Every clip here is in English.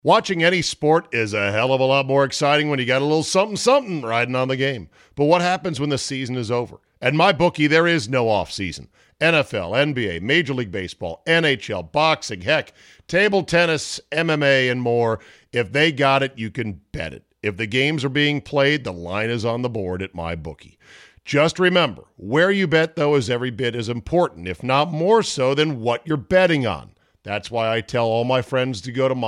Watching any sport is a hell of a lot more exciting when you got a little something riding on the game. But what happens when the season is over? At MyBookie, there is no off-season. NFL, NBA, Major League Baseball, NHL, boxing, heck, table tennis, MMA, and more. If they got it, you can bet it. If the games are being played, the line is on the board at MyBookie. Just remember, where you bet, though, is every bit as important, if not more so, than what you're betting on. That's why I tell all my friends to go to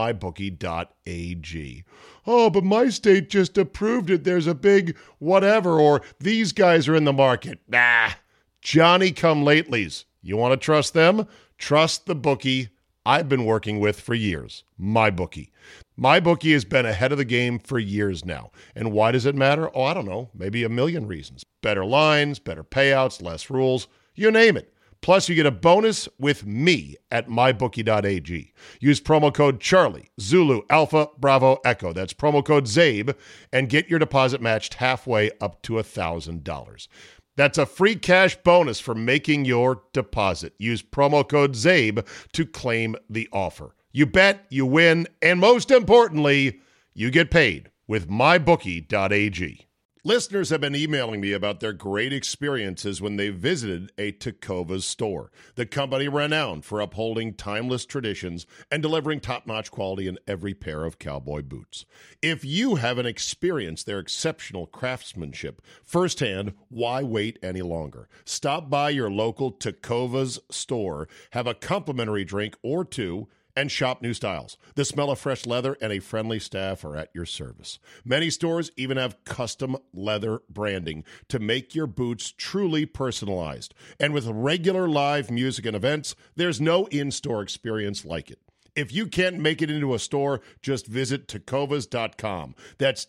mybookie.ag. Oh, but my state just approved it. There's a big whatever, or these guys are in the market. Nah, Johnny-come-latelys. You want to trust them? Trust the bookie I've been working with for years, MyBookie. MyBookie has been ahead of the game for years now. And why does it matter? Oh, I don't know, maybe a million reasons. Better lines, better payouts, less rules, you name it. Plus, you get a bonus with me at mybookie.ag. Use promo code Charlie, Zulu, Alpha, Bravo, Echo. That's promo code ZABE, and get your deposit matched halfway up to $1,000. That's a free cash bonus for making your deposit. Use promo code ZABE to claim the offer. You bet, you win, and most importantly, you get paid with mybookie.ag. Listeners have been emailing me about their great experiences when they visited a Tecovas store, the company renowned for upholding timeless traditions and delivering top-notch quality in every pair of cowboy boots. If you haven't experienced their exceptional craftsmanship firsthand, why wait any longer? Stop by your local Tecovas store, have a complimentary drink or two, and shop new styles. The smell of fresh leather and a friendly staff are at your service. Many stores even have custom leather branding to make your boots truly personalized. And with regular live music and events, there's no in-store experience like it. If you can't make it into a store, just visit tecovas.com. That's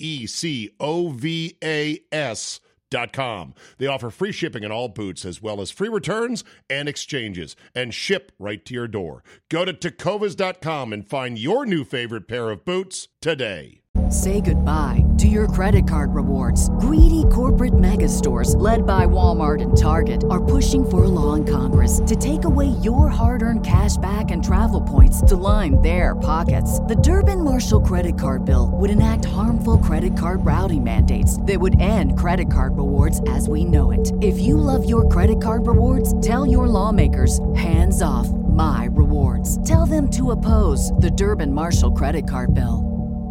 TECOVAS.com. They offer free shipping on all boots, as well as free returns and exchanges, and ship right to your door. Go to tecovas.com and find your new favorite pair of boots today. Say goodbye to your credit card rewards. Greedy corporate mega stores, led by Walmart and Target, are pushing for a law in Congress to take away your hard-earned cash back and travel points to line their pockets. The Durbin-Marshall credit card bill would enact harmful credit card routing mandates that would end credit card rewards as we know it. If you love your credit card rewards, tell your lawmakers, hands off my rewards. Tell them to oppose the Durbin-Marshall credit card bill.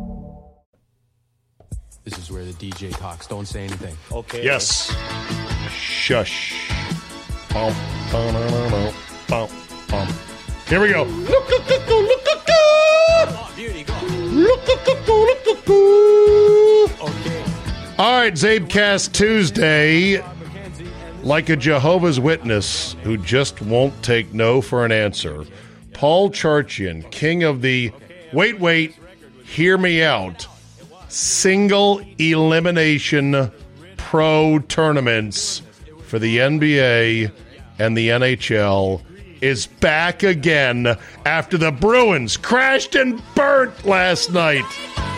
This is where the DJ talks. Don't say anything. Okay. Yes. Shush. Bum, bum, bum, bum, bum. Here we go. Look, look, look, look, look, Oh, beauty, go. look, look, look, look, look, look. Okay. All right, Zabecast Tuesday. Like a Jehovah's Witness who just won't take no for an answer, Paul Charchian, king of the wait, hear me out, single elimination pro tournaments for the NBA and the NHL, is back again after the Bruins crashed and burnt last night.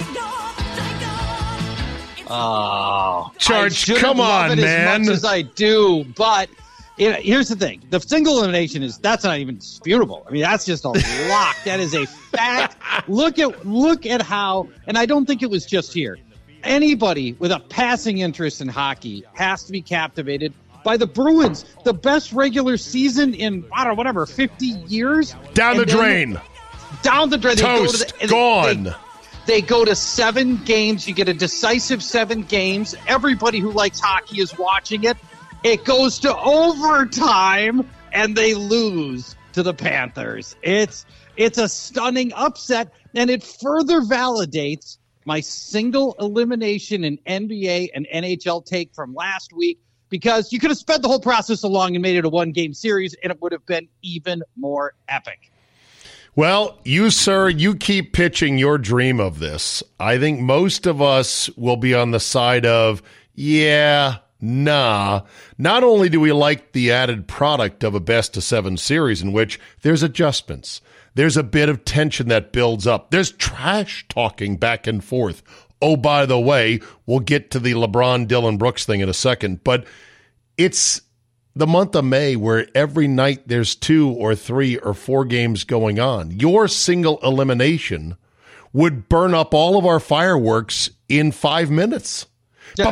Oh, Charge, come on, man. As much as I do, but here's the thing: the single elimination that's not even disputable. I mean, that's just a lock. That is a fact. Look at how, and I don't think it was just here. Anybody with a passing interest in hockey has to be captivated by the Bruins, the best regular season in 50 years. Down the drain. Down the drain. Toast. Gone. They go to 7 games. You get a decisive 7 games. Everybody who likes hockey is watching it. It goes to overtime, and they lose to the Panthers. It's a stunning upset, and it further validates my single elimination in NBA and NHL take from last week, because you could have sped the whole process along and made it a 1-game series, and it would have been even more epic. Well, you, sir, you keep pitching your dream of this. I think most of us will be on the side of, yeah, nah. Not only do we like the added product of a best-of-7 series in which there's adjustments, there's a bit of tension that builds up, there's trash talking back and forth. Oh, by the way, we'll get to the LeBron Dillon Brooks thing in a second, but it's the month of May where every night there's 2 or 3 or 4 games going on. Your single elimination would burn up all of our fireworks in 5 minutes. Yeah,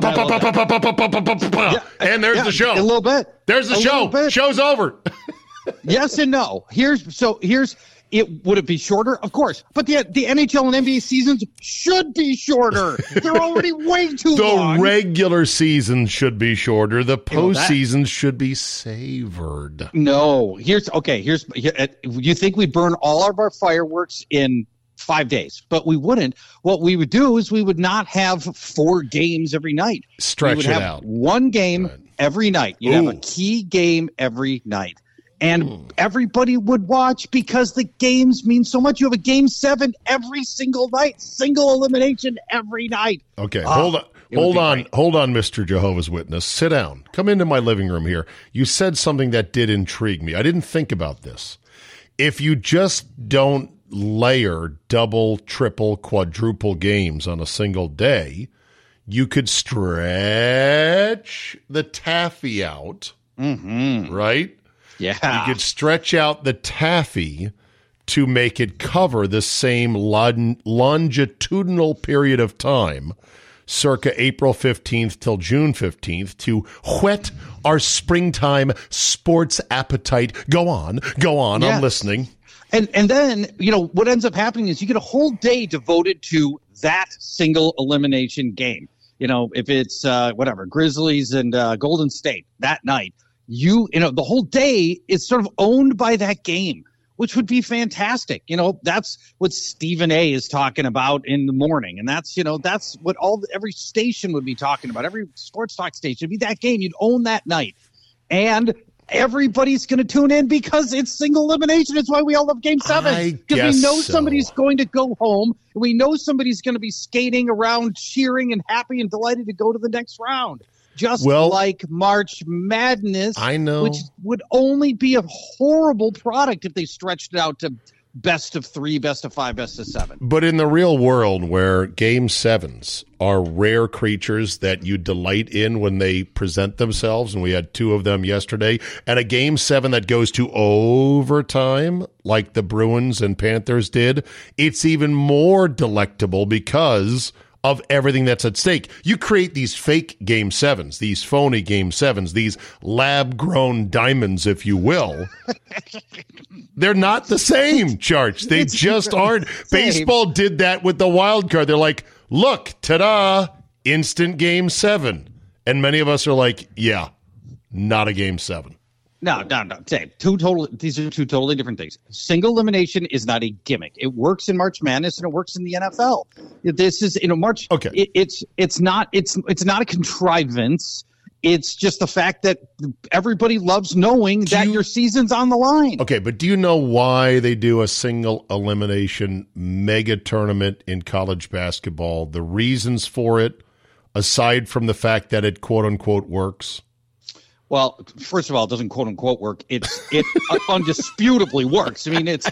And there's the show. A little bit. There's the show. Show's over. Yes and no. Here's it. Would it be shorter? Of course. But the NHL and NBA seasons should be shorter. They're already way too long. The regular season should be shorter. The postseason should be savored. No. You think we burn all of our fireworks in 5 days, but we wouldn't. What we would do is we would not have 4 games every night. Stretch it out. One game every night. You'd have a key game every night. And everybody would watch because the games mean so much. You have a game 7 every single night, single elimination every night. Okay, hold on, Mr. Jehovah's Witness. Sit down. Come into my living room here. You said something that did intrigue me. I didn't think about this. If you just don't layer double, triple, quadruple games on a single day, you could stretch the taffy out, right? Yeah. You could stretch out the taffy to make it cover the same longitudinal period of time, circa April 15th till June 15th, to whet our springtime sports appetite. Go on. Yes. I'm listening. And then, what ends up happening is you get a whole day devoted to that single elimination game. If it's, Grizzlies and Golden State that night, the whole day is sort of owned by that game, which would be fantastic. That's what Stephen A is talking about in the morning. And that's what every station would be talking about. Every sports talk station would be that game. You'd own that night. And everybody's going to tune in because it's single elimination. It's why we all love Game 7. Because we know somebody's going to go home. And we know somebody's going to be skating around, cheering and happy and delighted to go to the next round. Like March Madness, I know, which would only be a horrible product if they stretched it out to best of 3, best of 5, best of 7. But in the real world, where Game 7s are rare creatures that you delight in when they present themselves, and we had 2 of them yesterday, and a Game 7 that goes to overtime, like the Bruins and Panthers did, it's even more delectable because of everything that's at stake. You create these fake Game 7s, these phony Game 7s, these lab-grown diamonds, if you will. They're not the same, Charge. They just aren't. Baseball did that with the wild card. They're like, look, ta-da, instant Game 7. And many of us are like, yeah, not a Game 7. No. These are 2 totally different things. Single elimination is not a gimmick. It works in March Madness and it works in the NFL. This is March. Okay. It's not a contrivance. It's just the fact that everybody loves knowing that your season's on the line. Okay, but do you know why they do a single elimination mega tournament in college basketball? The reasons for it, aside from the fact that it quote unquote works? Well, first of all, it doesn't quote unquote work. It undisputably works. I mean, it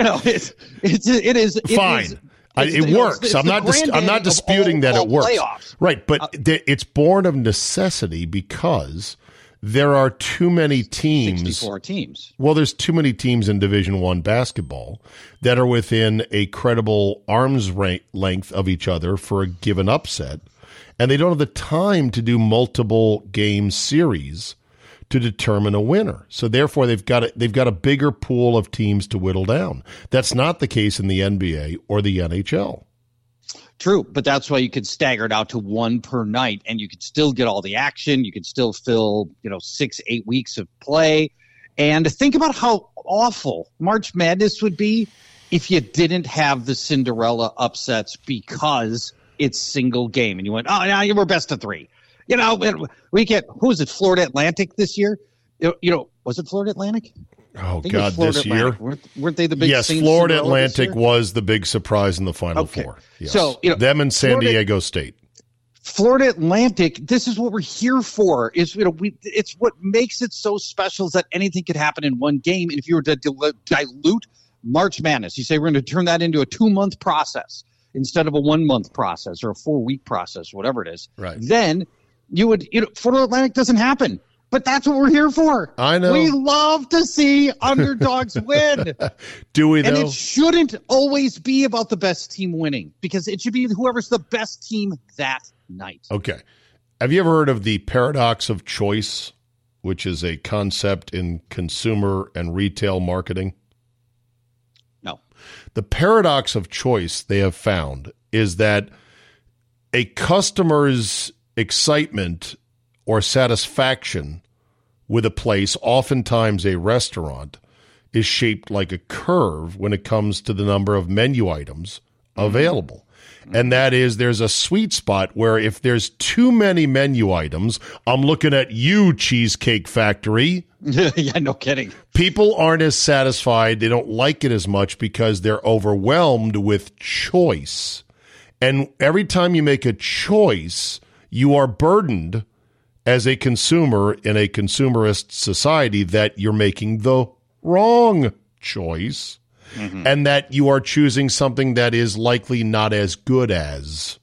is fine. It works. I'm not disputing that it works. Playoffs. Right, but it's born of necessity because there are too many teams. 64 teams. Well, there's too many teams in Division I basketball that are within a credible arm's length of each other for a given upset, and they don't have the time to do multiple game series to determine a winner. So therefore, they've got a bigger pool of teams to whittle down. That's not the case in the NBA or the NHL. True, but that's why you could stagger it out to 1 per night, and you could still get all the action. You could still fill 6-8 weeks of play. And think about how awful March Madness would be if you didn't have the Cinderella upsets because it's single game, and you went, oh, yeah, we're best of 3. We get, who was it, Florida Atlantic this year? Was it Florida Atlantic? Oh, God, this Atlantic. year? Weren't they the big Yes, Florida Atlantic was the big surprise in the Final Four. Yes. So, them and San Diego State. Florida Atlantic, this is what we're here for. It's what makes it so special is that anything could happen in one game. And if you were to dilute March Madness, you say we're going to turn that into a 2-month process instead of a 1-month process or a 4-week process, whatever it is. Right. Then you would, Florida Atlantic doesn't happen. But that's what we're here for. I know. We love to see underdogs win. Do we, though? And it shouldn't always be about the best team winning, because it should be whoever's the best team that night. Okay. Have you ever heard of the paradox of choice, which is a concept in consumer and retail marketing? No. The paradox of choice, they have found, is that a customer's excitement or satisfaction with a place, oftentimes a restaurant, is shaped like a curve when it comes to the number of menu items available. And that is, there's a sweet spot where if there's too many menu items, I'm looking at you, Cheesecake Factory. Yeah, no kidding. People aren't as satisfied. They don't like it as much because they're overwhelmed with choice. And every time you make a choice, you are burdened as a consumer in a consumerist society that you're making the wrong choice. Mm-hmm. And that you are choosing something that is likely not as good as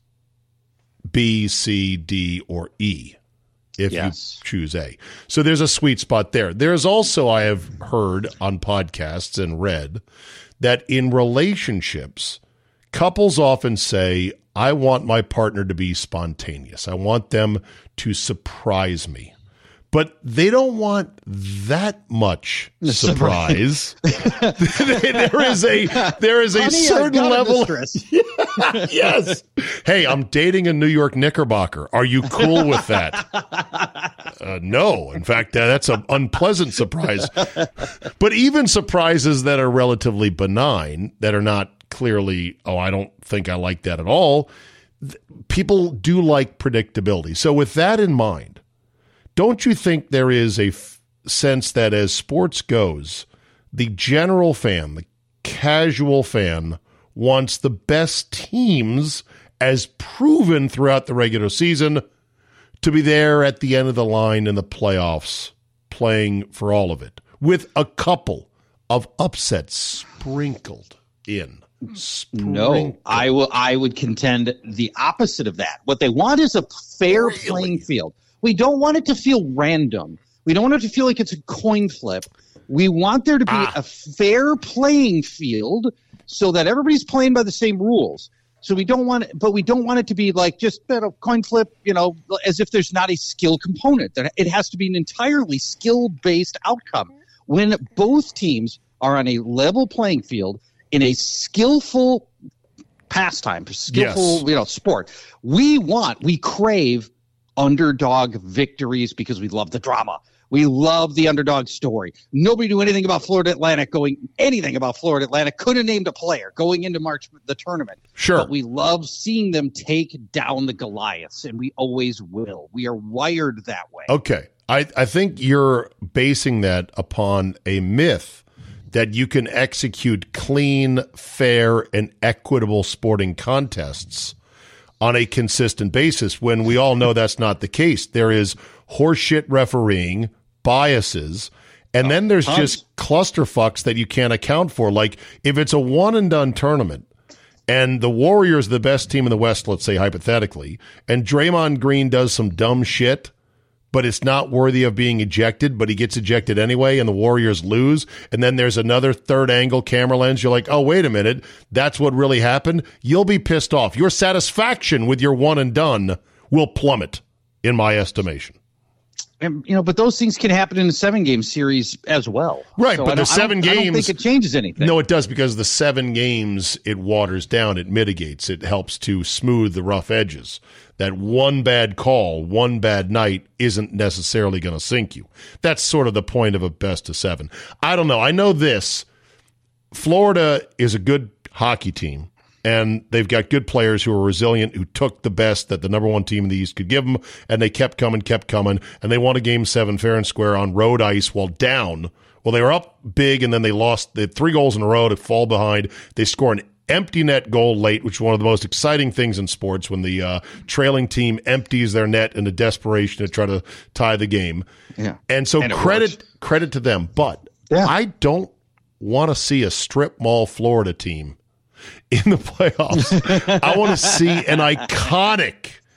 B, C, D, or E if you choose A. So there's a sweet spot there. There's also, I have heard on podcasts and read, that in relationships, couples often say, I want my partner to be spontaneous. I want them to surprise me. But they don't want that much surprise. there is a certain level. Yes. Hey, I'm dating a New York Knickerbocker. Are you cool with that? No. In fact, that's an unpleasant surprise. But even surprises that are relatively benign, that are not clearly, oh, I don't think I like that at all, people do like predictability. So with that in mind, don't you think there is a sense that as sports goes, the general fan, the casual fan, wants the best teams, as proven throughout the regular season, to be there at the end of the line in the playoffs, playing for all of it, with a couple of upsets sprinkled in? No, I would contend the opposite of that. What they want is a fair playing field. We don't want it to feel random. We don't want it to feel like it's a coin flip. We want there to be a fair playing field so that everybody's playing by the same rules. So we don't want it to be like just a coin flip, as if there's not a skill component. That it has to be an entirely skill-based outcome. When both teams are on a level playing field in a skillful pastime, sport, we crave underdog victories because we love the drama. We love the underdog story. Nobody knew anything about Florida Atlantic. Could have named a player going into March, the tournament. Sure. But we love seeing them take down the Goliaths, and we always will. We are wired that way. Okay. I think you're basing that upon a myth that you can execute clean, fair, and equitable sporting contests on a consistent basis, when we all know that's not the case. There is horseshit refereeing, biases, and then there's just clusterfucks that you can't account for. Like, if it's a one-and-done tournament, and the Warriors are the best team in the West, let's say hypothetically, and Draymond Green does some dumb shit, but it's not worthy of being ejected, but he gets ejected anyway, and the Warriors lose, and then there's another third-angle camera lens. You're like, oh, wait a minute, that's what really happened? You'll be pissed off. Your satisfaction with your one-and-done will plummet, in my estimation. And, but those things can happen in a 7-game series as well. Right, so but the 7 games... I don't think it changes anything. No, it does, because the 7 games, it waters down, it mitigates, it helps to smooth the rough edges. That one bad call, one bad night isn't necessarily going to sink you. That's sort of the point of a best of 7. I don't know. I know this. Florida is a good hockey team, and they've got good players who are resilient, who took the best that the number 1 team in the East could give them, and they kept coming, and they won a Game 7 fair and square on road ice while down. Well, they were up big, and then they lost. They had 3 goals in a row to fall behind. They score an empty net goal late, which is one of the most exciting things in sports, when the trailing team empties their net in a desperation to try to tie the game. Yeah. And so credit to them. But I don't want to see a strip mall Florida team in the playoffs. I want to see an iconic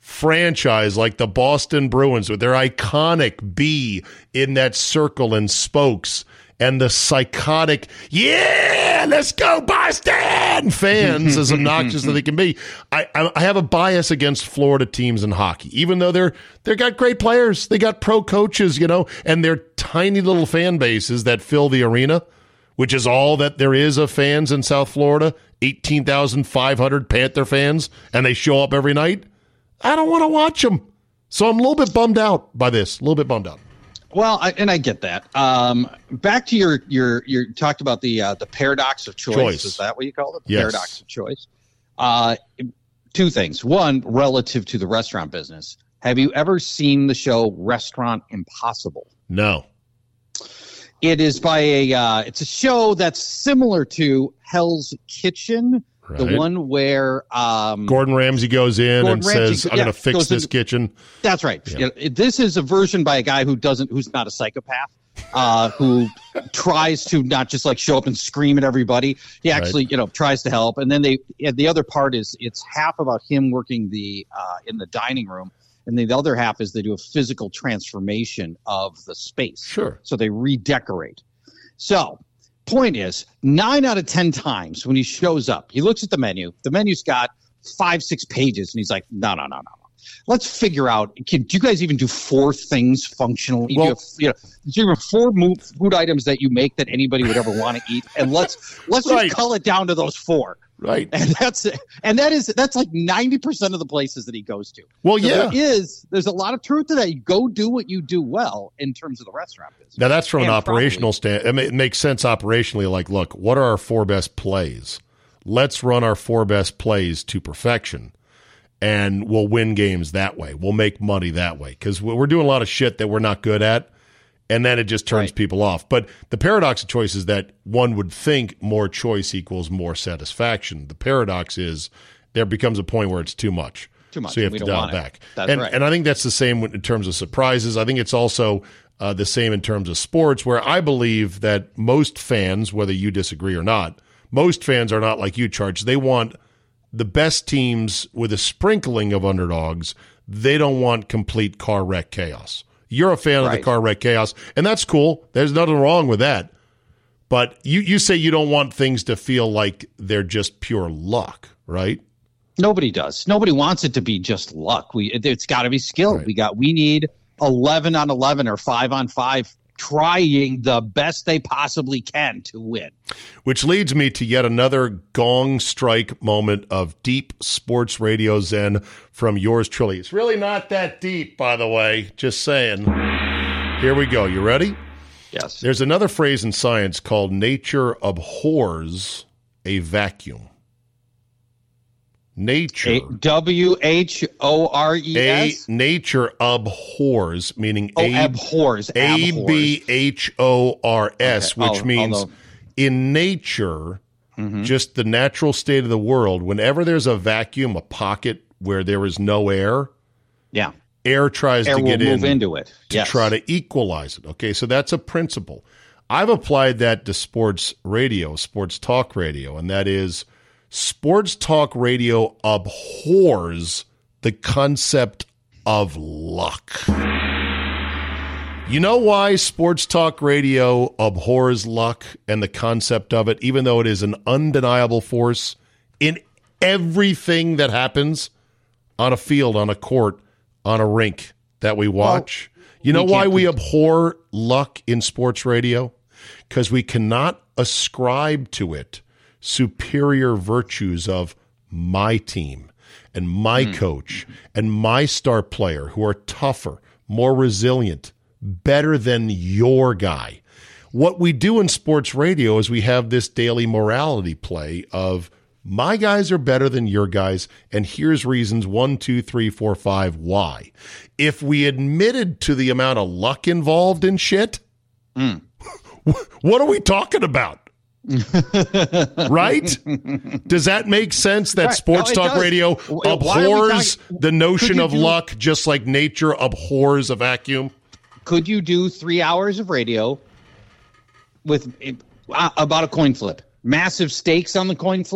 franchise like the Boston Bruins with their iconic B in that circle and spokes and the psychotic, yeah, let's go Boston fans, as obnoxious as they can be. I have a bias against Florida teams in hockey, even though they got great players. They got pro coaches, and they're tiny little fan bases that fill the arena, which is all that there is of fans in South Florida, 18,500 Panther fans, and they show up every night. I don't want to watch them. So I'm a little bit bummed out by this, a little bit bummed out. Well, I get that. Back to your talked about the paradox of choice. Is that what you call it? The Yes. Paradox of choice. Two things. One, relative to the restaurant business. Have you ever seen the show Restaurant Impossible? No. It is by it's a show that's similar to Hell's Kitchen, the Right. one where Gordon Ramsay goes in and Ramsay, says, I'm going to fix goes this in- kitchen. That's right. Yeah. This is a version by a guy who's not a psychopath, who tries to not just like show up and scream at everybody. He actually, tries to help. And then the other part is it's half about him working in the dining room, and the other half is they do a physical transformation of the space. Sure. So they redecorate. So point is, 9 out of 10 times when he shows up, he looks at the menu. The menu's got 5-6 pages, and he's like, no. Let's figure out. Do you guys even do 4 things functionally? Well, do you have 4 food items that you make that anybody would ever want to eat? And let's Right. just cull it down to those 4. Right. And that's like 90% of the places that he goes to. Well, So yeah. there's a lot of truth to that. You go do what you do well in terms of the restaurant business. Now, that's from an And operational stand. It makes sense operationally. Like, look, what are our 4 best plays? Let's run our 4 best plays to perfection, and we'll win games that way. We'll make money that way because we're doing a lot of shit that we're not good at, and then it just turns Right. people off. But the paradox of choice is that one would think more choice equals more satisfaction. The paradox is there becomes a point where it's too much. Too much, So you have and we to don't dial want it it. back. That's and, right. and I think that's the same in terms of surprises. I think it's also the same in terms of sports, where I believe that most fans, whether you disagree or not, most fans are not like you, Charge. They want the best teams with a sprinkling of underdogs. They don't want complete car wreck chaos. You're a fan of the Right. car wreck chaos, and that's cool. There's nothing wrong with that. But you say you don't want things to feel like they're just pure luck, right? Nobody does. Nobody wants it to be just luck. It's got to be skill. Right. We need 11 on 11 or 5 on 5 trying the best they possibly can to win. Which leads me to yet another gong strike moment of deep sports radio zen from yours truly. It's really not that deep, by the way. Just saying. Here we go. You ready? Yes. There's another phrase in science called nature abhors a vacuum. Nature. WHORES? Nature abhors, meaning Abhors. ABHORS, Okay. which means although- in nature, just the natural state of the world, whenever there's a vacuum, a pocket where there is no air, Yeah. air tries Air to will get move in into it. to Yes. try to equalize it. Okay, so that's a principle. I've applied that to sports radio, sports talk radio, and that is sports talk radio abhors the concept of luck. You know why sports talk radio abhors luck and the concept of it, even though it is an undeniable force in everything that happens on a field, on a court, on a rink that we watch? You know why we abhor luck in sports radio? Because we cannot ascribe to it superior virtues of my team and my coach and my star player who are tougher, more resilient, better than your guy. What we do in sports radio is we have this daily morality play of my guys are better than your guys, and here's reasons 1, 2, 3, 4, 5 why. If we admitted to the amount of luck involved in shit, what are we talking about? Right? Does that make sense that Right. sports No, it talk does. radio Why are we abhors talking- the notion Could you of do- luck just like nature abhors a vacuum? Could you do 3 hours of radio with about a coin flip? Massive stakes on the coin flip?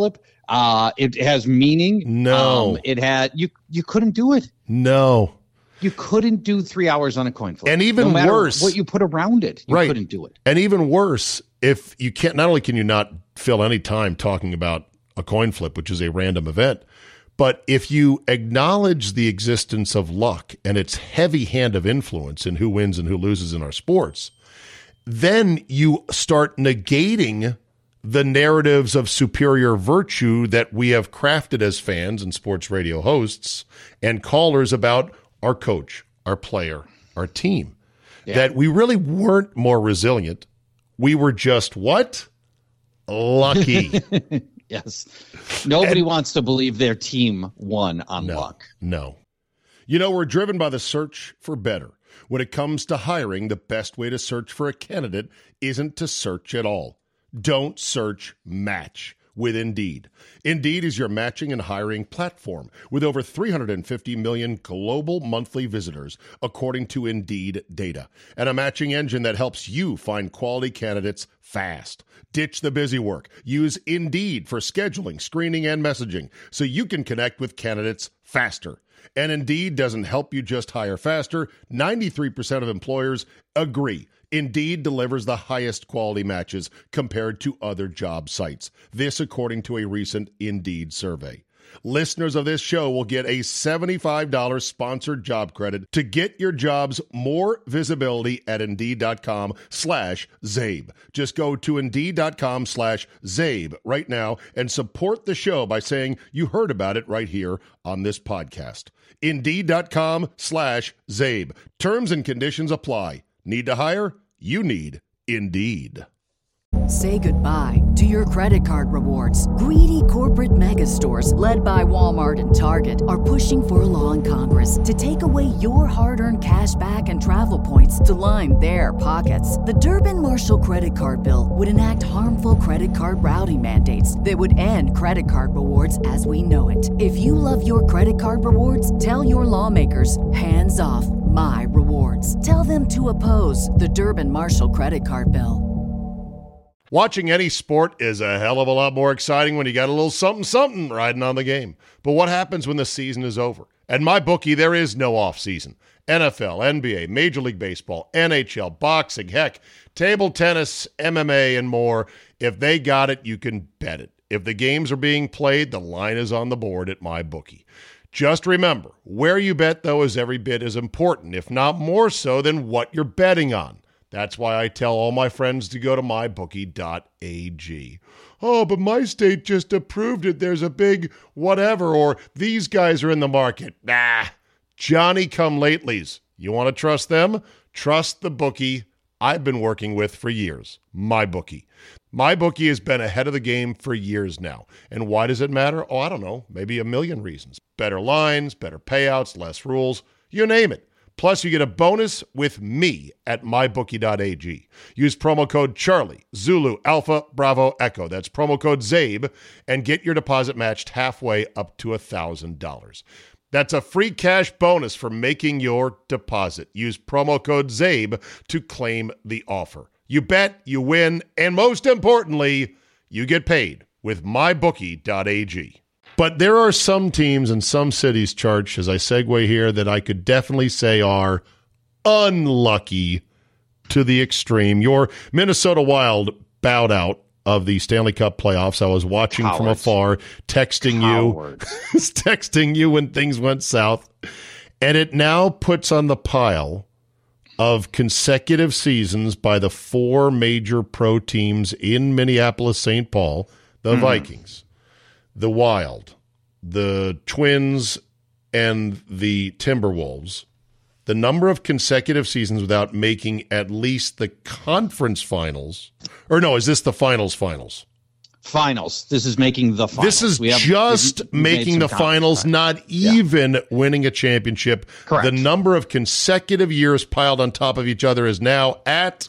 It has meaning. No. It had you couldn't do it. No. You couldn't do 3 hours on a coin flip. And even no matter worse, what you put around it, you couldn't do it. And even worse, if you can't, not only can you not fill any time talking about a coin flip, which is a random event, but if you acknowledge the existence of luck and its heavy hand of influence in who wins and who loses in our sports, then you start negating the narratives of superior virtue that we have crafted as fans and sports radio hosts and callers about our coach, our player, our team. Yeah. That we really weren't more resilient. We were just what? Lucky. Yes. Nobody wants to believe their team won on luck. No. You know, we're driven by the search for better. When it comes to hiring, the best way to search for a candidate isn't to search at all. Don't search, match with Indeed. Indeed is your matching and hiring platform with over 350 million global monthly visitors, according to Indeed data, and a matching engine that helps you find quality candidates fast. Ditch the busy work. Use Indeed for scheduling, screening, and messaging so you can connect with candidates faster. And Indeed doesn't help you just hire faster. 93% of employers agree. Indeed delivers the highest quality matches compared to other job sites. This according to a recent Indeed survey. Listeners of this show will get a $75 sponsored job credit to get your jobs more visibility at Indeed.com/Zabe. Just go to Indeed.com/Zabe right now and support the show by saying you heard about it right here on this podcast. Indeed.com/Zabe. Terms and conditions apply. Need to hire? You need Indeed. Say goodbye to your credit card rewards. Greedy corporate mega stores, led by Walmart and Target, are pushing for a law in Congress to take away your hard-earned cash back and travel points to line their pockets. The Durbin-Marshall credit card bill would enact harmful credit card routing mandates that would end credit card rewards as we know it. If you love your credit card rewards, tell your lawmakers, hands off my rewards. Tell them to oppose the Durbin-Marshall credit card bill. Watching any sport is a hell of a lot more exciting when you got a little something riding on the game. But what happens when the season is over? At MyBookie, there is no off season. NFL, NBA, Major League Baseball, NHL, boxing, heck, table tennis, MMA, and more. If they got it, you can bet it. If the games are being played, the line is on the board at MyBookie. Just remember, where you bet, though, is every bit as important, if not more so, than what you're betting on. That's why I tell all my friends to go to mybookie.ag. Oh, but my state just approved it. There's a big whatever, or these guys are in the market. Nah, Johnny-come-latelys. You want to trust them? Trust the bookie I've been working with for years, MyBookie. MyBookie has been ahead of the game for years now. And why does it matter? Oh, I don't know, maybe a million reasons. Better lines, better payouts, less rules, you name it. Plus, you get a bonus with me at mybookie.ag. Use promo code Charlie, Zulu, Alpha, Bravo, Echo. That's promo code ZABE, and get your deposit matched halfway up to $1,000. That's a free cash bonus for making your deposit. Use promo code ZABE to claim the offer. You bet, you win, and most importantly, you get paid with mybookie.ag. But there are some teams and some cities, Church, as I segue here, that I could definitely say are unlucky to the extreme. Your Minnesota Wild bowed out of the Stanley Cup playoffs. I was watching from afar, texting you when things went south. And it now puts on the pile of consecutive seasons by the four major pro teams in Minneapolis-St. Paul, the Vikings, the Wild, the Twins, and the Timberwolves, the number of consecutive seasons without making at least the conference finals. Or no, is this the finals? Finals. This is making the finals. This is just making the finals, not even winning a championship. Correct. The number of consecutive years piled on top of each other is now at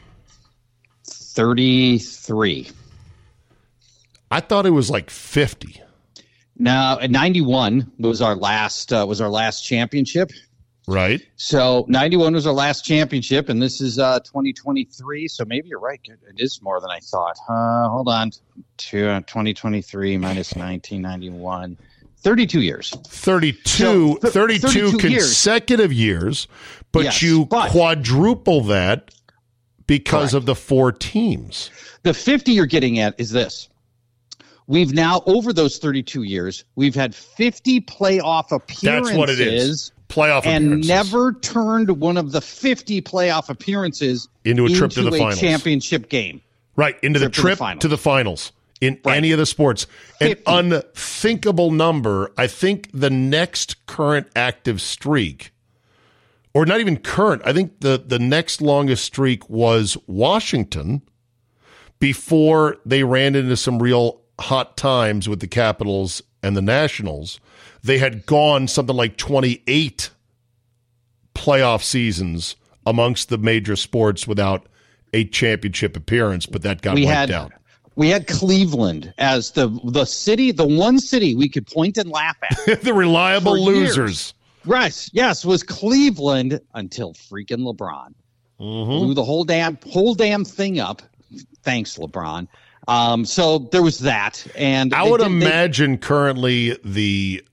33. I thought it was like 50. Now, 91 was our last championship. Right. So 91 was our last championship, and this is 2023. So maybe you're right. It is more than I thought. Hold on. 2023 minus 1991. 32 years. 32 consecutive years, but Yes, you but quadruple that because Correct. of the 4 teams. the 50 you're getting at is this. We've now, over those 32 years, we've had 50 playoff appearances. That's what it is. Playoff and appearances. never turned one of the 50 playoff appearances Into a trip to the finals. championship game. Right, into the trip to the finals in any of the sports. 50. An unthinkable number. I think the next current active streak, or not even current, I think the next longest streak was Washington before they ran into some real hot times with the Capitals and the Nationals. They had gone something like 28 playoff seasons amongst the major sports without a championship appearance, but that got wiped out. We had Cleveland as the city, the one city we could point and laugh at. The reliable For years. losers. Right. Yes, was Cleveland until freaking LeBron blew the whole damn thing up. Thanks, LeBron. So there was that, and I would imagine currently the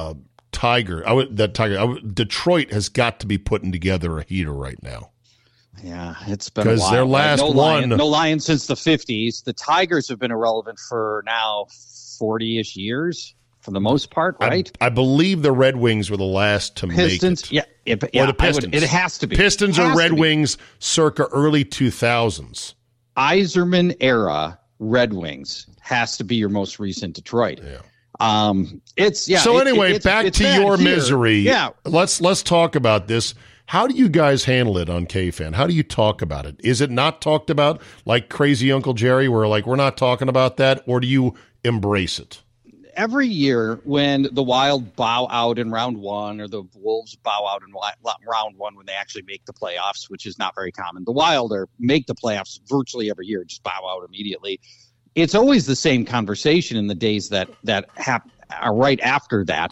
Detroit has got to be putting together a heater right now. Yeah, it's been a because while. their last no Lions since the 50s. The Tigers have been irrelevant for now 40-ish years for the most part, right? I believe the Red Wings were the last to Pistons, make it. yeah, Or the Pistons. it has to be. Pistons or Red Wings circa early 2000s. Yzerman era Red Wings has to be your most recent Detroit. Yeah. So anyway, back to your misery. Yeah. Let's talk about this. How do you guys handle it on KFan? How do you talk about it? Is it not talked about like crazy Uncle Jerry, where like we're not talking about that, or do you embrace it? Every year when the Wild bow out in round one, or the Wolves bow out in round one when they actually make the playoffs, which is not very common. The Wild make the playoffs virtually every year, just bow out immediately. It's always the same conversation in the days that are right after that.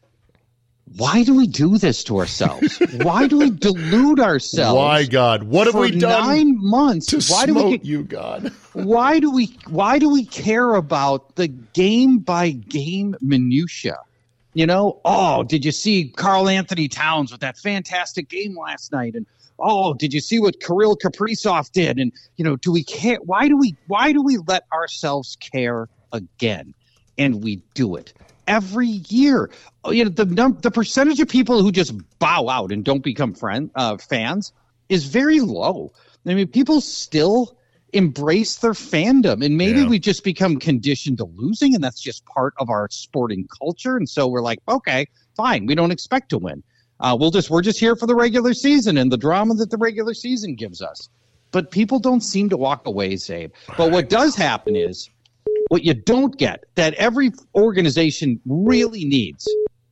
Why do we do this to ourselves? Why do we delude ourselves? Why, God? What have we done 9 months? to smote you, God? Why do we care about the game by game minutia? You know, did you see Karl Anthony Towns with that fantastic game last night? And did you see what Kirill Kaprizov did? And do we care? Why do we let ourselves care again? And we do it every year. The percentage of people who just bow out and don't become fans is very low. I mean, people still embrace their fandom, and maybe we just become conditioned to losing, and that's just part of our sporting culture. And so we're like, okay, fine, we don't expect to win. We're just here for the regular season and the drama that the regular season gives us. But people don't seem to walk away, Zabe. But what does happen is, what you don't get, that every organization really needs,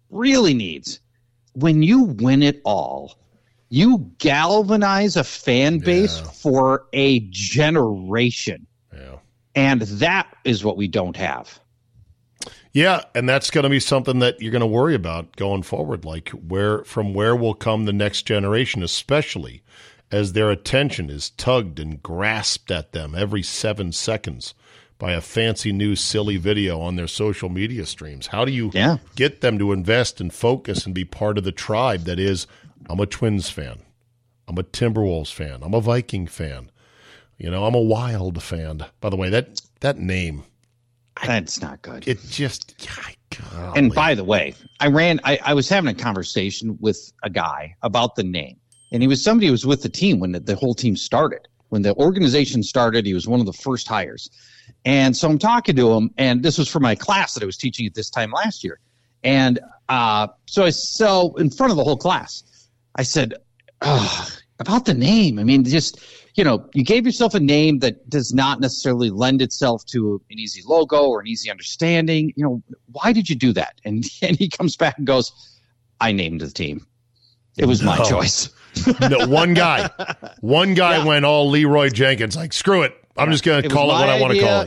when you win it all, you galvanize a fan base for a generation. Yeah. And that is what we don't have. Yeah, and that's going to be something that you're going to worry about going forward, like where will come the next generation, especially as their attention is tugged and grasped at them every 7 seconds by a fancy new silly video on their social media streams. How do you get them to invest and focus and be part of the tribe that is, I'm a Twins fan, I'm a Timberwolves fan, I'm a Viking fan, I'm a Wild fan. By the way, that name, that's not good. It just, golly. And by the way, I was having a conversation with a guy about the name, and he was somebody who was with the team when the whole team started. When the organization started, he was one of the first hires. And so I'm talking to him, and this was for my class that I was teaching at this time last year. And so in front of the whole class, I said, about the name. I mean, just, you gave yourself a name that does not necessarily lend itself to an easy logo or an easy understanding. Why did you do that? And he comes back and goes, I named the team. It was my choice. No, one guy went all Leroy Jenkins, like, screw it. I'm just going to call it what I want to call it. Yep.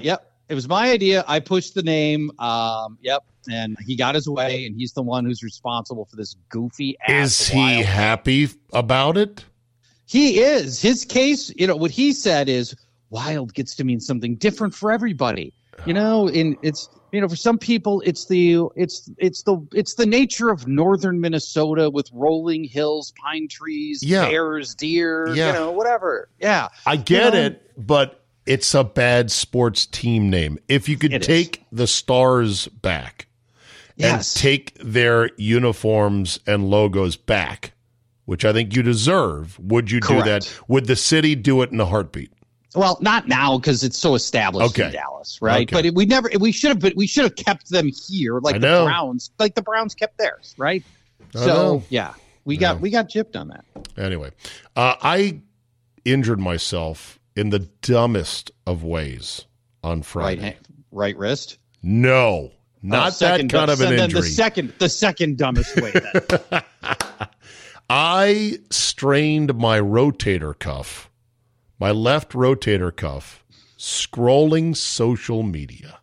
It was my idea. I pushed the name. Yep. And he got his way, and he's the one who's responsible for this goofy ass. Is he happy about it? He is. His case, what he said is wild gets to mean something different for everybody. And it's for some people it's the nature of northern Minnesota with rolling hills, pine trees, bears, deer, whatever. Yeah. I get it, but it's a bad sports team name. If you could take the Stars back and take their uniforms and logos back, which I think you deserve, would you do that? Would the city do it in a heartbeat? Well, not now because it's so established in Dallas, right? Okay. But we should have kept them here, like the Browns, kept theirs, right? We got gypped on that. Anyway, I injured myself in the dumbest of ways on Friday. Right wrist? No, not that kind of an injury. The second dumbest way. Then. I strained my rotator cuff, my left rotator cuff, scrolling social media.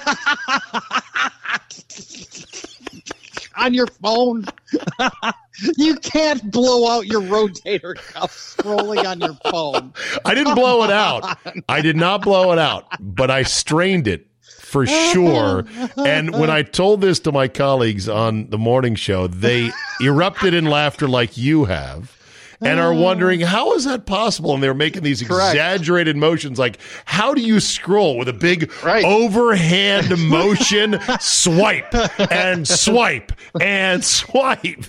On your phone? You can't blow out your rotator cuff scrolling on your phone. I didn't blow it out. I did not blow it out, but I strained it for sure. And when I told this to my colleagues on the morning show, they erupted in laughter like you have. And are wondering, how is that possible? And they're making these exaggerated motions like, how do you scroll with a big overhand motion? Swipe and swipe and swipe.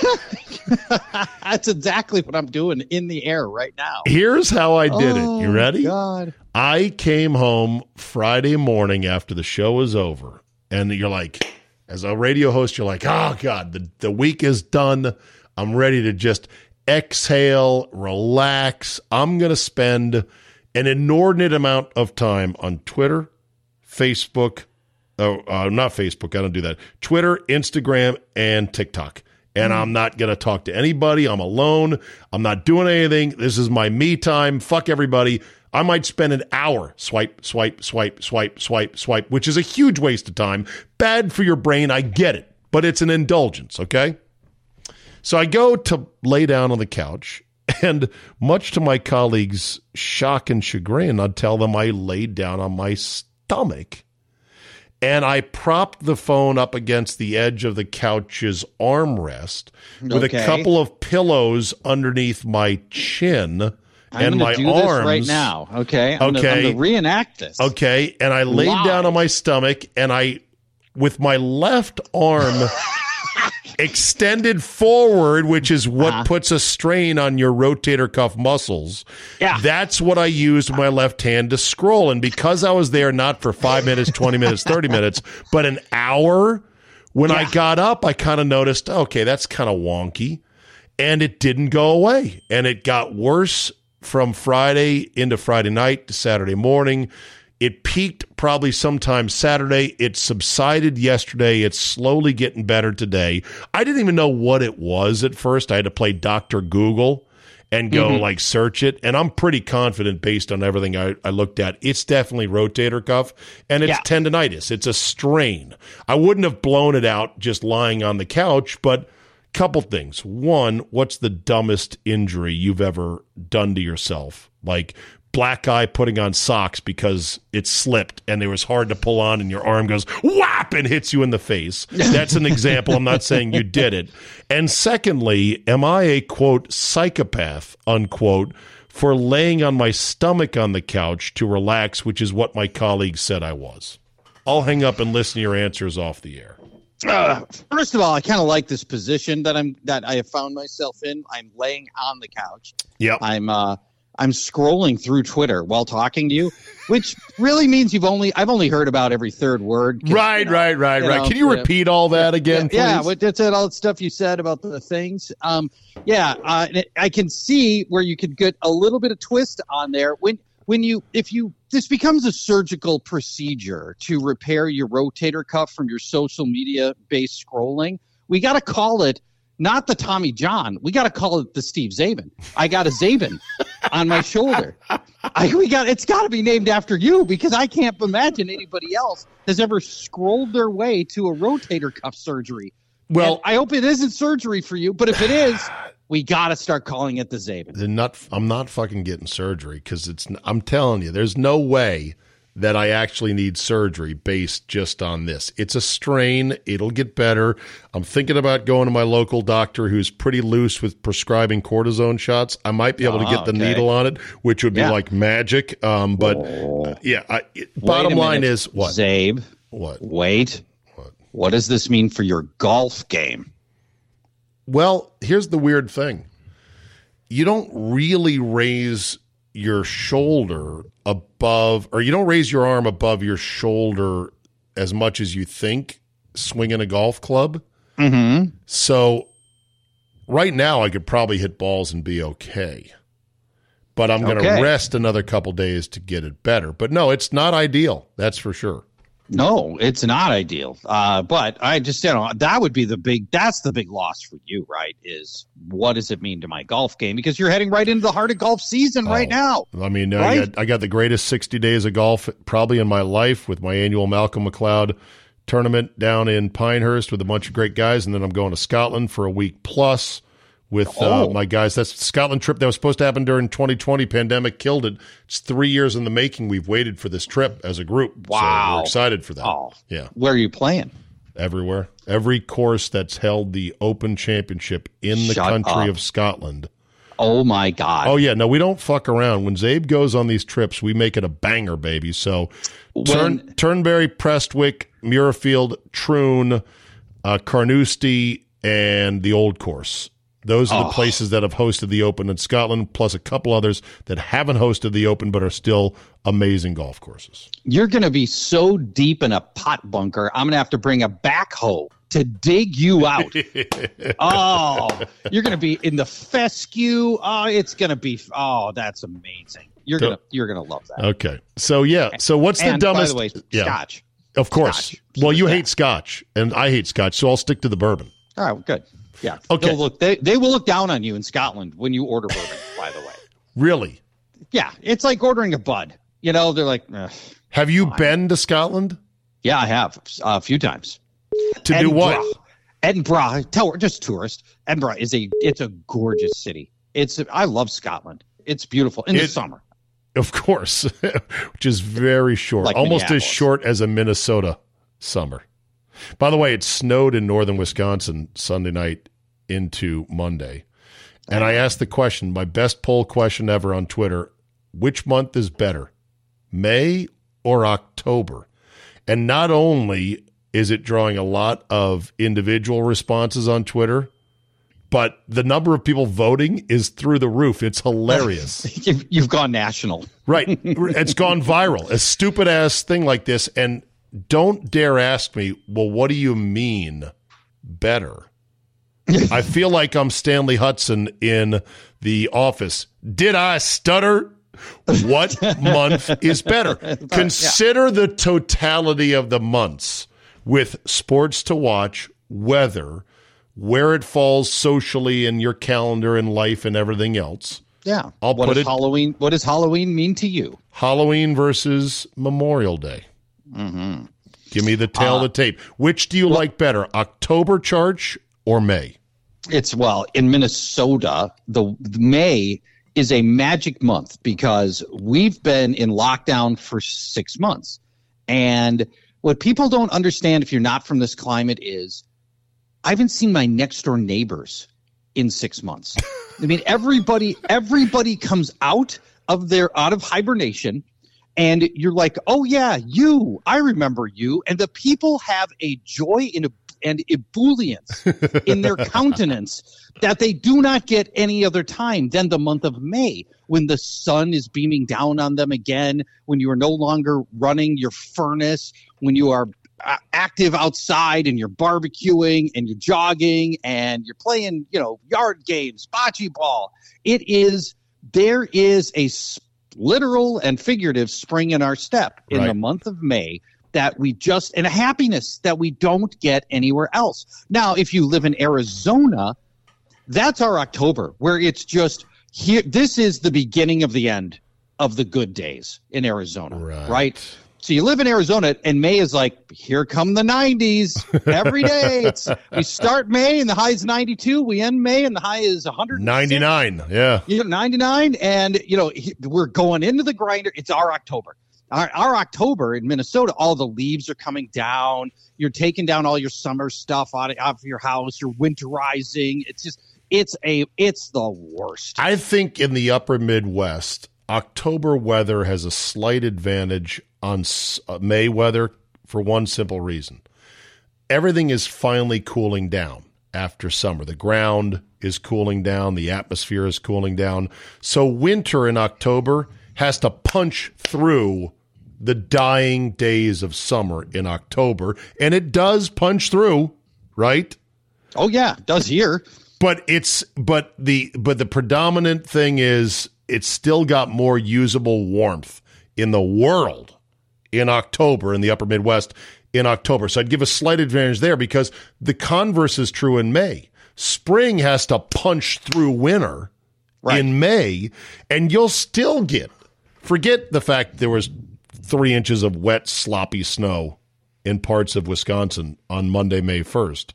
That's exactly what I'm doing in the air right now. Here's how I did it. You ready? God. I came home Friday morning after the show was over. And you're like, as a radio host, you're like, oh, God, the week is done. I'm ready to just exhale, relax. I'm going to spend an inordinate amount of time on Twitter, Facebook. Not Facebook. I don't do that. Twitter, Instagram, and TikTok. And I'm not going to talk to anybody. I'm alone. I'm not doing anything. This is my me time. Fuck everybody. I might spend an hour swipe, swipe, swipe, swipe, swipe, swipe, which is a huge waste of time. Bad for your brain. I get it. But it's an indulgence, okay? So I go to lay down on the couch, and much to my colleagues' shock and chagrin, I'd tell them I laid down on my stomach, and I propped the phone up against the edge of the couch's armrest with a couple of pillows underneath my chin and my arms. This right now, okay? I'm going to reenact this. Okay, and I laid down on my stomach, and I, with my left arm extended forward, which is what puts a strain on your rotator cuff muscles. Yeah. That's what I used with my left hand to scroll. And because I was there not for 5 minutes, 20 minutes, 30 minutes, but an hour, when I got up, I kind of noticed, okay, that's kind of wonky. And it didn't go away. And it got worse from Friday into Friday night to Saturday morning. It peaked probably sometime Saturday. It subsided yesterday. It's slowly getting better today. I didn't even know what it was at first. I had to play Dr. Google and go search it. And I'm pretty confident based on everything I looked at. It's definitely rotator cuff and it's tendonitis. It's a strain. I wouldn't have blown it out just lying on the couch, but couple things. One, what's the dumbest injury you've ever done to yourself? Like black eye putting on socks because it slipped and it was hard to pull on and your arm goes whap and hits you in the face. That's an example. I'm not saying you did it. And secondly, am I a, quote, psychopath, unquote, for laying on my stomach on the couch to relax, which is what my colleagues said I was? I'll hang up and listen to your answers off the air. First of all, I kind of like this position that I have found myself in. I'm laying on the couch. Yep. I'm scrolling through Twitter while talking to you, which really means I've only heard about every third word. Right. Can you repeat all that again, please? Yeah, that's it. All the stuff you said about the things. I can see where you could get a little bit of twist on there this becomes a surgical procedure to repair your rotator cuff from your social media based scrolling. We got to call it not the Tommy John. We got to call it the Steve Zabin. I got a Zabin. on my shoulder. It's got to be named after you, because I can't imagine anybody else has ever scrolled their way to a rotator cuff surgery. Well, and I hope it isn't surgery for you, but if it is, we got to start calling it the Zabin. I'm not fucking getting surgery, because I'm telling you, there's no way that I actually need surgery based just on this. It's a strain. It'll get better. I'm thinking about going to my local doctor, who's pretty loose with prescribing cortisone shots. I might be able to get the needle on it, which would be like magic. Bottom line is what? Zabe. What? Wait. What does this mean for your golf game? Well, here's the weird thing. You don't really raise your shoulder above, or you don't raise your arm above your shoulder as much as you think swinging a golf club. Mm-hmm. So right now I could probably hit balls and be okay. But I'm going to rest another couple days to get it better. But no, it's not ideal. That's for sure. No, it's not ideal. But I just, that would be that's the big loss for you, right? Is what does it mean to my golf game? Because you're heading right into the heart of golf season right now. I mean, right? I got the greatest 60 days of golf probably in my life with my annual Malcolm McLeod tournament down in Pinehurst with a bunch of great guys. And then I'm going to Scotland for a week plus with my guys. That's the Scotland trip that was supposed to happen during 2020. Pandemic killed it. It's 3 years in the making. We've waited for this trip as a group. Wow. So we're excited for that. Oh. Yeah. Where are you playing? Everywhere. Every course that's held the Open Championship in the country of Scotland. Oh, my God. Oh, yeah. No, we don't fuck around. When Zabe goes on these trips, we make it a banger, baby. So Turnberry, Prestwick, Muirfield, Troon, Carnoustie, and the Old Course. Those are the places that have hosted the Open in Scotland, plus a couple others that haven't hosted the Open but are still amazing golf courses. You're going to be so deep in a pot bunker, I'm going to have to bring a backhoe to dig you out. You're going to be in the fescue. It's going to be that's amazing. You're going to love that. Okay. So so what's the dumbest? By the way, Scotch. Of course. Scotch. Well, you hate Scotch and I hate Scotch, so I'll stick to the bourbon. All right, good. Yeah. Okay. They will look down on you in Scotland when you order bourbon, by the way. Really? Yeah. It's like ordering a bud. They're like, have you been to Scotland? Yeah, I have a few times. To do what? Edinburgh. Just tourist. Edinburgh it's a gorgeous city. I love Scotland. It's beautiful in the summer. Of course, which is very short, like almost as short as a Minnesota summer. By the way, it snowed in northern Wisconsin Sunday night into Monday. And I asked the question, my best poll question ever on Twitter, which month is better, May or October? And not only is it drawing a lot of individual responses on Twitter, but the number of people voting is through the roof. It's hilarious. You've gone national. Right. It's gone viral. A stupid-ass thing like this. And don't dare ask me, well, what do you mean better? I feel like I'm Stanley Hudson in The Office. Did I stutter? What month is better? Consider the totality of the months with sports to watch, weather, where it falls socially in your calendar and life and everything else. Yeah. What does Halloween mean to you? Halloween versus Memorial Day. Mm-hmm. Give me the tail of the tape. Which do you like better, October Charge or May? In Minnesota, the May is a magic month because we've been in lockdown for 6 months. And what people don't understand if you're not from this climate is I haven't seen my next door neighbors in 6 months. I mean, everybody comes out of hibernation. And you're like, oh, yeah, I remember you. And the people have a joy and ebullience in their countenance that they do not get any other time than the month of May, when the sun is beaming down on them again, when you are no longer running your furnace, when you are active outside and you're barbecuing and you're jogging and you're playing, yard games, bocce ball. There is a literal and figurative spring in our step in the month of May that and a happiness that we don't get anywhere else. Now, if you live in Arizona, that's our October, where it's just this is the beginning of the end of the good days in Arizona, right? So you live in Arizona, and May is like, here come the 90s every day. We start May, and the high is 92. We end May, and the high is 199. Yeah. 99. And, we're going into the grinder. It's our October. Our October in Minnesota, all the leaves are coming down. You're taking down all your summer stuff out of your house. You're winterizing. It's the worst. I think in the upper Midwest, October weather has a slight advantage on May weather for one simple reason. Everything is finally cooling down after summer. The ground is cooling down. The atmosphere is cooling down. So winter in October has to punch through the dying days of summer in October. And it does punch through, right? Oh, yeah, it does here. But the predominant thing is it's still got more usable warmth in the world in October, in the upper Midwest in October. So I'd give a slight advantage there because the converse is true in May. Spring has to punch through winter in May, and you'll still forget the fact there was 3 inches of wet, sloppy snow in parts of Wisconsin on Monday, May 1st.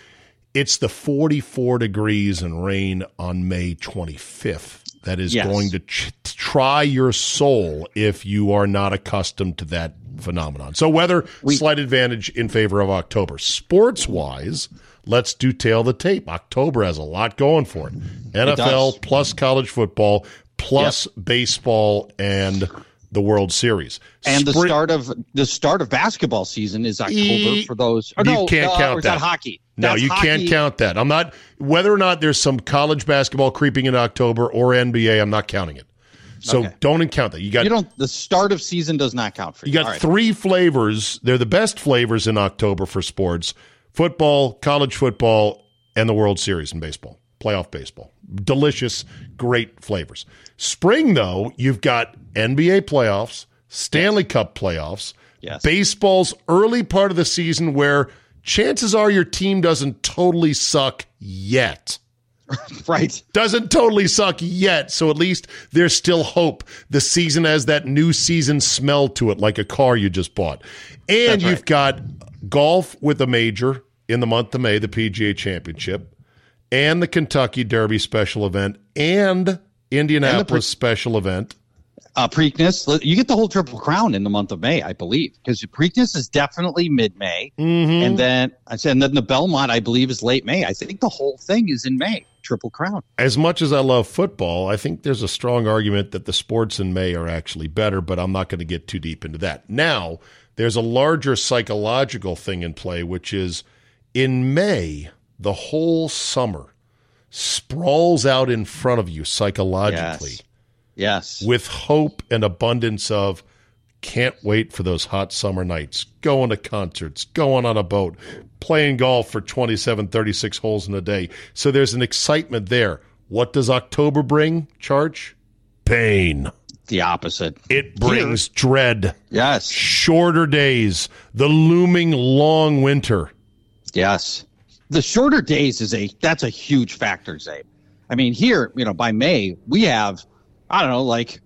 It's the 44 degrees and rain on May 25th. That is going to try your soul if you are not accustomed to that phenomenon. So weather, slight advantage in favor of October. Sports-wise, let's detail the tape. October has a lot going for it. NFL plus college football plus baseball and the World Series. And the start of basketball season is October for those. You can't count that. Hockey. No, you can't count that. I'm not, whether or not there's some college basketball creeping in October or NBA, I'm not counting it. So don't count that. The start of season does not count for you. You got 3 flavors. They're the best flavors in October for sports: football, college football, and the World Series in baseball, playoff baseball. Delicious, great flavors. Spring, though, you've got NBA playoffs, Stanley Cup playoffs, baseball's early part of the season where chances are your team doesn't totally suck yet. Right. Doesn't totally suck yet, so at least there's still hope. The season has that new season smell to it, like a car you just bought. And you've got golf with a major in the month of May, the PGA Championship, and the Kentucky Derby special event, and Indianapolis special event. Preakness. You get the whole Triple Crown in the month of May, I believe, because Preakness is definitely mid-May, and then the Belmont, I believe, is late May. I think the whole thing is in May. Triple Crown. As much as I love football, I think there's a strong argument that the sports in May are actually better, but I'm not going to get too deep into that. Now, there's a larger psychological thing in play, which is in May, the whole summer sprawls out in front of you psychologically. Yes. With hope and abundance of can't wait for those hot summer nights, going to concerts, going on a boat, playing golf for 27, 36 holes in a day. So there's an excitement there. What does October bring, Charge? Pain. The opposite. It brings dread. Yes. Shorter days. The looming long winter. Yes. The shorter days that's a huge factor, Zabe. I mean, here, by May, we have, I don't know, like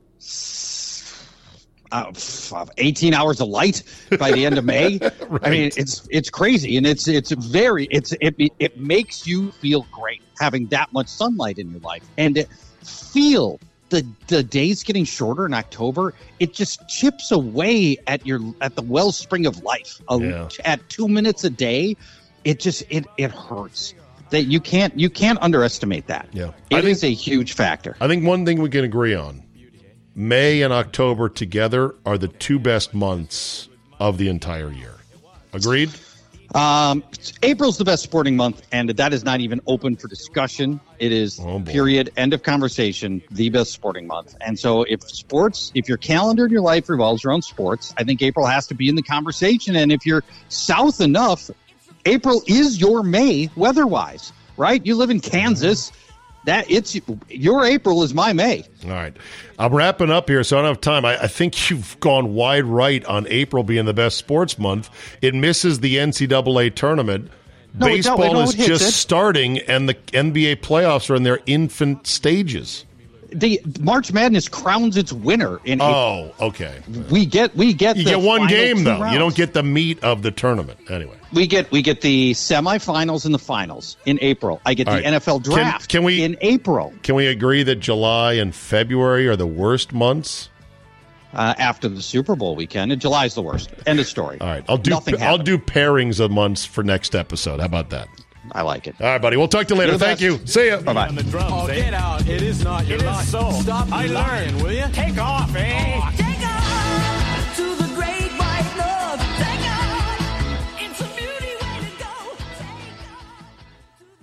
18 hours of light by the end of May. Right. I mean, it's crazy, and it makes you feel great having that much sunlight in your life, and feel the days getting shorter in October. It just chips away at the wellspring of life. At 2 minutes a day, it hurts. That you can't underestimate that. Yeah, it is a huge factor. I think one thing we can agree on: May and October together are the 2 best months of the entire year. Agreed? April's the best sporting month, and that is not even open for discussion. It is, period, end of conversation, the best sporting month. And so if your calendar in your life revolves around sports, I think April has to be in the conversation. And if you're south enough, April is your May weather-wise, right? You live in Kansas. Your April is my May. All right. I'm wrapping up here, so I don't have time. I think you've gone wide right on April being the best sports month. It misses the NCAA tournament. Baseball is hits just it. starting, and the NBA playoffs are in their infant stages. The March Madness crowns its winner in April. Oh, okay. We get You the get one final game, two though. rounds. You don't get the meat of the tournament. Anyway. We get the semifinals and the finals in April. I get All the right. NFL draft Can we- in April. Can we agree that July and February are the worst months? After the Super Bowl weekend, and July's the worst. End of story. All right. I'll do pairings of months for next episode. How about that? I like it. All right, buddy. We'll talk to you later. You're the Thank best. you. See ya. Bye-bye. Oh, get out. It is not. You're lying. Stop lying, will you? Take off, eh? Take off to the great white north. Take off. It's a beauty way to go. Take off to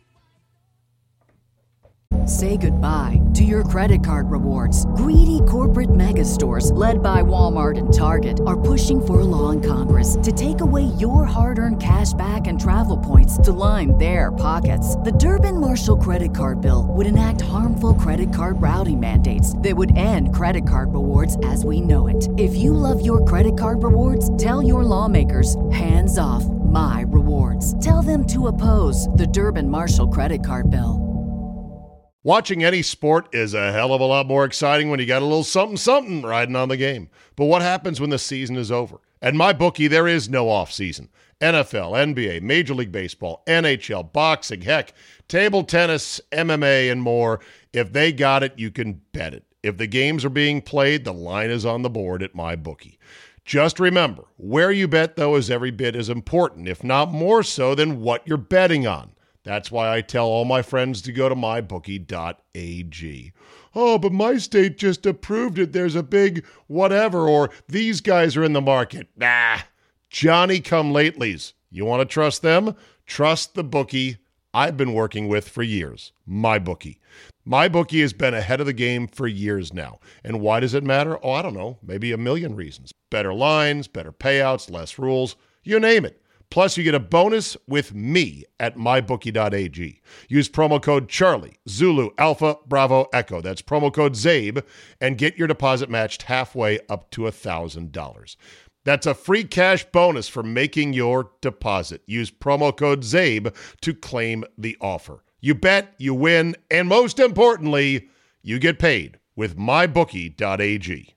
the great. Say goodbye to your credit card rewards. Greedy corporate mega stores, led by Walmart and Target, are pushing for a law in Congress to take away your hard-earned cash back and travel points to line their pockets. The Durbin-Marshall credit card bill would enact harmful credit card routing mandates that would end credit card rewards as we know it. If you love your credit card rewards, tell your lawmakers, hands off my rewards. Tell them to oppose the Durbin-Marshall credit card bill. Watching any sport is a hell of a lot more exciting when you got a little something riding on the game. But what happens when the season is over? At MyBookie, there is no off season. NFL, NBA, Major League Baseball, NHL, boxing, heck, table tennis, MMA, and more. If they got it, you can bet it. If the games are being played, the line is on the board at MyBookie. Just remember, where you bet, though, is every bit as important, if not more so, than what you're betting on. That's why I tell all my friends to go to mybookie.ag. Oh, but my state just approved it. There's a big whatever, or these guys are in the market. Nah, Johnny-come-latelys. You want to trust them? Trust the bookie I've been working with for years, MyBookie. MyBookie has been ahead of the game for years now. And why does it matter? Oh, I don't know, maybe a million reasons. Better lines, better payouts, less rules, you name it. Plus, you get a bonus with me at mybookie.ag. Use promo code Charlie, Zulu, Alpha, Bravo, Echo. That's promo code ZABE, and get your deposit matched halfway up to $1,000. That's a free cash bonus for making your deposit. Use promo code ZABE to claim the offer. You bet, you win, and most importantly, you get paid with mybookie.ag.